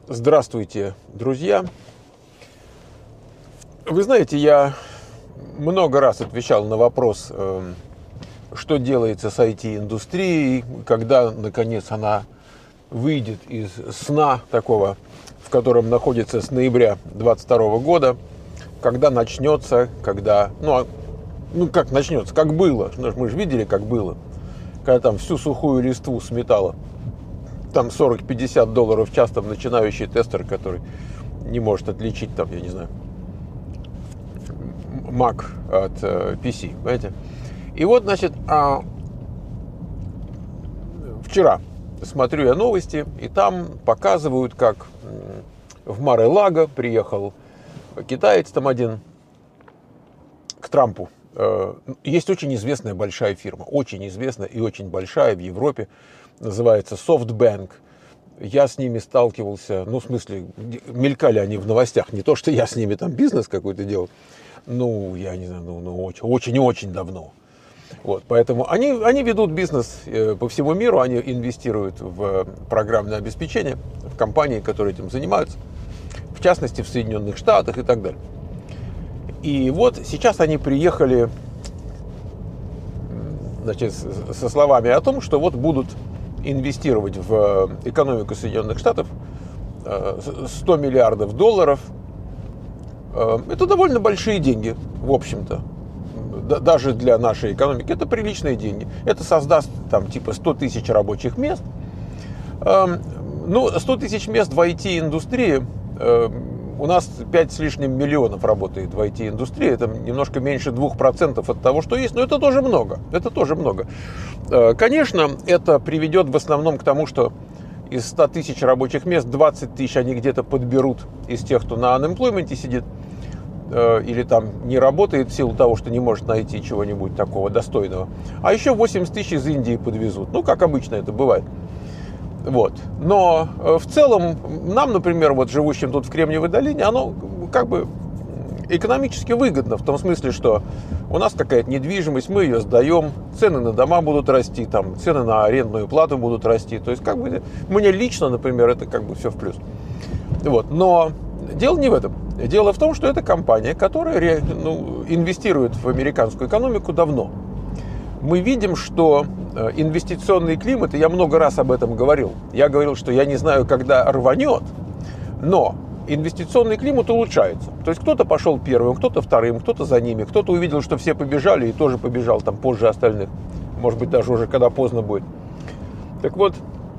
Здравствуйте, друзья. Вы знаете, я много раз отвечал на вопрос, что делается с IT-индустрией, когда, наконец, она выйдет из сна такого, в котором находится с ноября 2022 года, когда начнется, как начнется, как было, мы же видели, как было, когда там всю сухую листву сметало. Там 40-50 долларов в час, там начинающий тестер, который не может отличить, там, я не знаю, Mac от PC, понимаете? И вот, значит, вчера смотрю я новости, и там показывают, как в Мар-э-Лаго приехал китаец там один к Трампу. Есть очень известная большая фирма, очень известная и очень большая в Европе, называется SoftBank. Я с ними сталкивался, в смысле, мелькали они в новостях, не то, что я с ними там бизнес какой-то делал, я не знаю, очень-очень давно. Вот, поэтому они ведут бизнес по всему миру, они инвестируют в программное обеспечение, в компании, которые этим занимаются, в частности, в Соединенных Штатах и так далее. И вот сейчас они приехали, значит, со словами о том, что вот будут инвестировать в экономику Соединенных Штатов 100 миллиардов долларов. Это довольно большие деньги, в общем-то. Даже для нашей экономики это приличные деньги. Это создаст там типа 100 тысяч рабочих мест. 100 тысяч мест в IT-индустрии. У нас 5 с лишним миллионов работает в IT-индустрии. Это немножко меньше 2% от того, что есть. Но это тоже много. Конечно, это приведет в основном к тому, что из 100 тысяч рабочих мест 20 тысяч они где-то подберут из тех, кто на unemployment сидит или там не работает в силу того, что не может найти чего-нибудь такого достойного. А еще 80 тысяч из Индии подвезут. Как обычно это бывает. Вот. Но в целом нам, например, вот живущим тут в Кремниевой долине, оно как бы экономически выгодно, в том смысле, что у нас какая-то недвижимость, мы ее сдаем, цены на дома будут расти, там, цены на арендную плату будут расти. То есть, мне лично, например, это все в плюс. Вот. Но дело не в этом. Дело в том, что это компания, которая инвестирует в американскую экономику давно. Мы видим, что инвестиционный климат, и я много раз об этом говорил, я говорил, что я не знаю, когда рванет, но инвестиционный климат улучшается. То есть кто-то пошел первым, кто-то вторым, кто-то за ними, кто-то увидел, что все побежали и тоже побежал там позже остальных. Может быть, даже уже когда поздно будет. Так вот,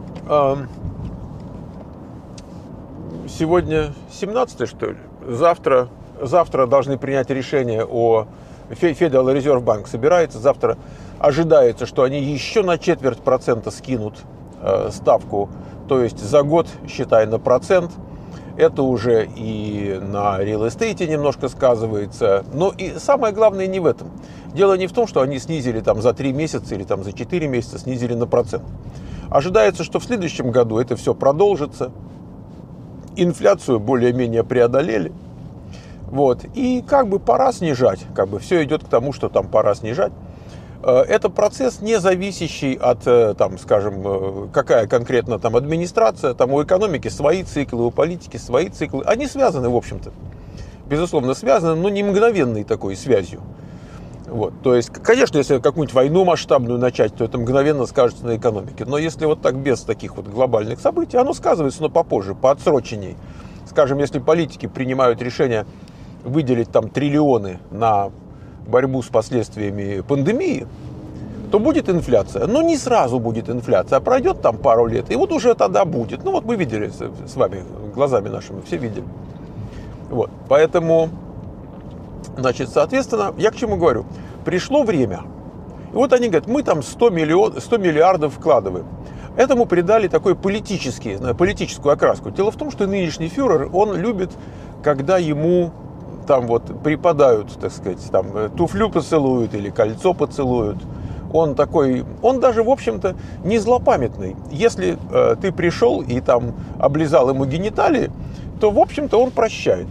сегодня 17-е, что ли? Завтра должны принять решение о... Federal Reserve Bank собирается. Завтра ожидается, что они еще на 0,25% скинут ставку. То есть за год, считай, на процент. Это уже и на real estate немножко сказывается. Но и самое главное не в этом. Дело не в том, что они снизили там за 3 месяца или там за 4 месяца, снизили на процент. Ожидается, что в следующем году это все продолжится. Инфляцию более-менее преодолели. Вот. И пора снижать. Все идет к тому, что там пора снижать. Это процесс, не зависящий от, какая конкретно там администрация. Там у экономики свои циклы, у политики свои циклы. Они связаны, в общем-то. Безусловно, связаны, но не мгновенной такой связью. Вот. То есть, конечно, если какую-нибудь войну масштабную начать, то это мгновенно скажется на экономике. Но если вот так без таких вот глобальных событий, оно сказывается, но попозже, по отсроченней. Скажем, если политики принимают решение выделить там триллионы на борьбу с последствиями пандемии, то будет инфляция. Но не сразу будет инфляция, а пройдет там пару лет, и вот уже тогда будет. Мы видели с вами, глазами нашими, все видели. Вот, поэтому, соответственно, я к чему говорю? Пришло время. И вот они говорят, мы там 100 миллиардов вкладываем. Этому придали такой политическую окраску. Дело в том, что нынешний фюрер, он любит, когда ему там преподают, так сказать, там туфлю поцелуют или кольцо поцелуют. Он даже, в общем-то, не злопамятный. Если ты пришел и там облизал ему гениталии, то, в общем-то, он прощает.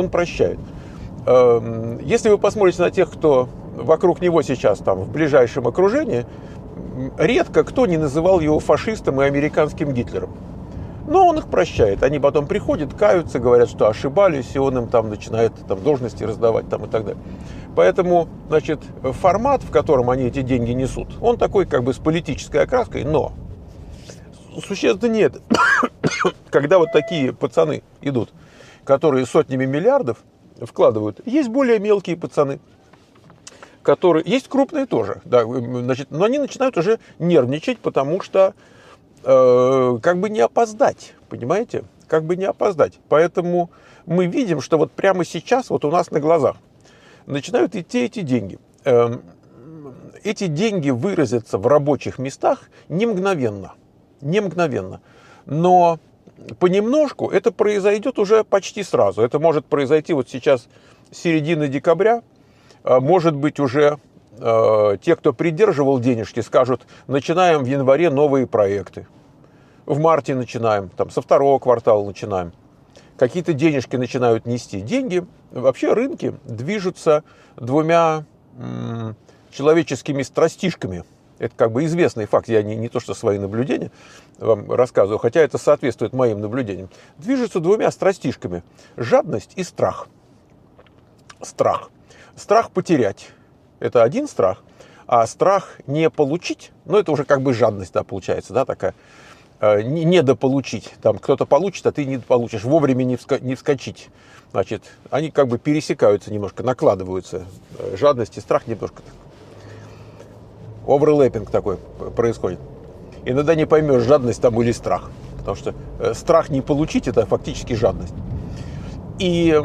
Если вы посмотрите на тех, кто вокруг него сейчас там в ближайшем окружении, редко кто не называл его фашистом и американским Гитлером. Но он их прощает. Они потом приходят, каются, говорят, что ошибались, и он им там начинает там, должности раздавать там, и так далее. Поэтому, значит, формат, в котором они эти деньги несут, он такой как бы с политической окраской, но существенно нет. Когда вот такие пацаны идут, которые сотнями миллиардов вкладывают, есть более мелкие пацаны, которые... Есть крупные тоже, да, значит, но они начинают уже нервничать, потому что как бы не опоздать, понимаете? Как бы не опоздать. Поэтому мы видим, что вот прямо сейчас, вот у нас на глазах, начинают идти эти деньги. Эти деньги выразятся в рабочих местах не мгновенно. Не мгновенно. Но понемножку это произойдет уже почти сразу. Это может произойти вот сейчас середина декабря. Может быть, уже те, кто придерживал денежки, скажут, начинаем в январе новые проекты. В марте начинаем, там, со второго квартала начинаем. Какие-то денежки начинают нести. Деньги, вообще рынки движутся двумя человеческими страстишками. Это как бы известный факт, я не то что свои наблюдения вам рассказываю, хотя это соответствует моим наблюдениям. Движутся двумя страстишками. Жадность и страх. Страх. Страх потерять. Это один страх. А страх не получить, ну это уже как бы жадность, да, получается, да, такая. Недополучить. Там кто-то получит, а ты не получишь. Вовремя не вскочить. Значит, они как бы пересекаются немножко, накладываются. Жадность и страх немножко. Оверлэппинг такой происходит. Иногда не поймешь, жадность там или страх. Потому что страх не получить, это фактически жадность. И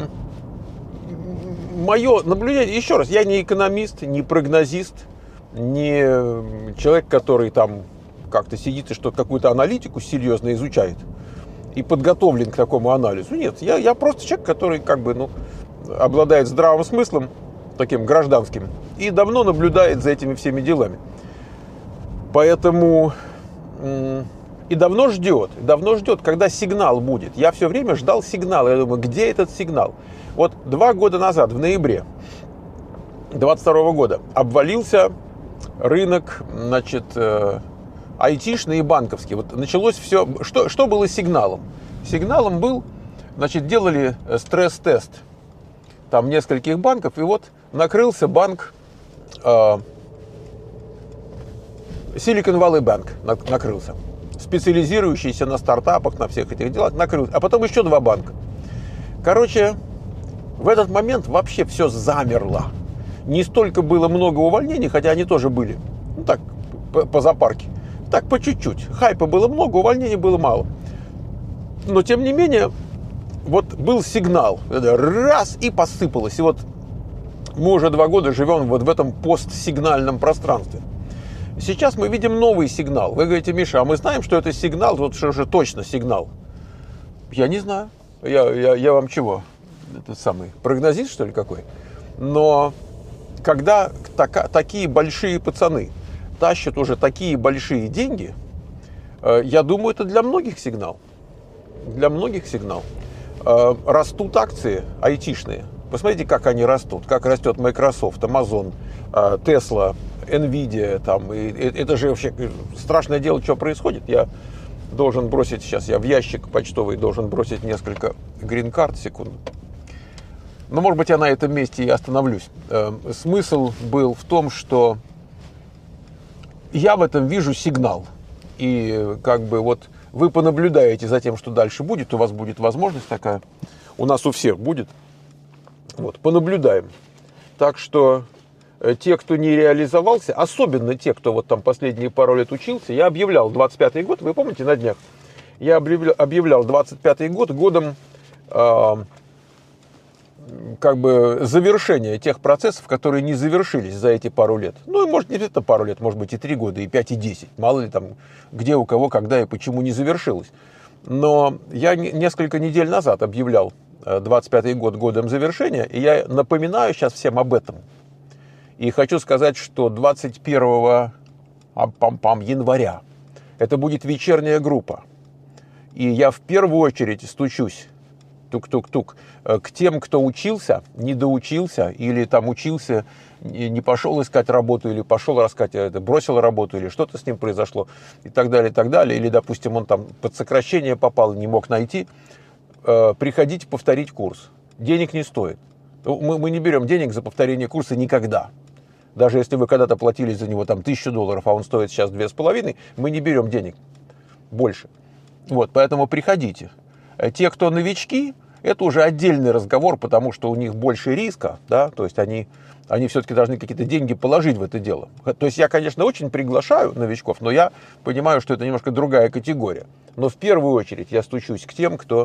мое наблюдение, еще раз, я не экономист, не прогнозист, не человек, который там как-то сидит и что-то, какую-то аналитику серьезно изучает и подготовлен к такому анализу. Нет, я просто человек, который как бы, обладает здравым смыслом, таким гражданским, и давно наблюдает за этими всеми делами. Поэтому и давно ждет, когда сигнал будет. Я все время ждал сигнала. Я думаю, где этот сигнал? Вот 2 года назад, в ноябре 2022 года, обвалился рынок, значит, айтишный и банковский. Вот началось все. Что было сигналом? Сигналом был, значит, делали стресс-тест там нескольких банков, и вот накрылся банк Silicon Valley Bank накрылся, специализирующийся на стартапах, на всех этих делах, накрылся. А потом еще 2 банка. Короче, в этот момент вообще все замерло. Не столько было много увольнений, хотя они тоже были. Ну так, по запарке. Так, по чуть-чуть. Хайпа было много, увольнений было мало. Но, тем не менее, вот был сигнал. Раз, и посыпалось. И вот мы уже 2 года живем вот в этом постсигнальном пространстве. Сейчас мы видим новый сигнал. Вы говорите, Миша, а мы знаем, что это сигнал? Вот что же точно сигнал? Я не знаю. Я вам чего? Это самый прогнозист, что ли, какой? Но когда такие большие пацаны тащат уже такие большие деньги, я думаю, это для многих сигнал. Для многих сигнал. Растут акции айтишные. Посмотрите, как они растут. Как растет Microsoft, Amazon, Tesla, Nvidia. Там. И это же вообще страшное дело, что происходит. Я должен бросить сейчас, я в ящик почтовый должен бросить несколько грин-карт, секунду. Но, может быть, я на этом месте и остановлюсь. Смысл был в том, что я в этом вижу сигнал. И как бы вот вы понаблюдаете за тем, что дальше будет. У вас будет возможность такая. У нас у всех будет. Вот, понаблюдаем. Так что те, кто не реализовался, особенно те, кто вот там последние пару лет учился, я объявлял 25-й год, вы помните, на днях, я объявлял 25-й год годом как бы завершения тех процессов, которые не завершились за эти пару лет. Ну, и может, не это пару лет, может быть, и 3 года, и 5, и 10. Мало ли там, где у кого, когда и почему не завершилось. Но я несколько недель назад объявлял 25-й год годом завершения, и я напоминаю сейчас всем об этом. И хочу сказать, что 21 января это будет вечерняя группа. И я в первую очередь стучусь тук-тук-тук, к тем, кто учился, не доучился, или там учился, не пошел искать работу, или пошел раскать, бросил работу, или что-то с ним произошло, и так далее, или, допустим, он там под сокращение попал и не мог найти, приходите повторить курс. Денег не стоит. Мы не берем денег за повторение курса никогда. Даже если вы когда-то платили за него там $1000, а он стоит сейчас 2500, мы не берем денег больше. Вот, поэтому приходите. Те, кто новички, это уже отдельный разговор, потому что у них больше риска, да, то есть они все-таки должны какие-то деньги положить в это дело. То есть я, конечно, очень приглашаю новичков, но я понимаю, что это немножко другая категория. Но в первую очередь я стучусь к тем, кто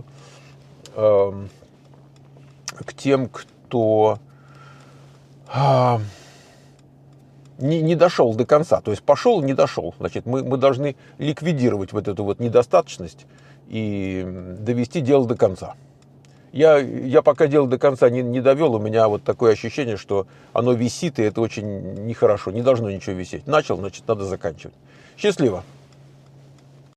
не дошел до конца. То есть пошел, не дошел. Значит, мы должны ликвидировать вот эту вот недостаточность и довести дело до конца. Я пока дело до конца не довел, у меня вот такое ощущение, что оно висит, и это очень нехорошо. Не должно ничего висеть. Начал, значит, надо заканчивать. Счастливо!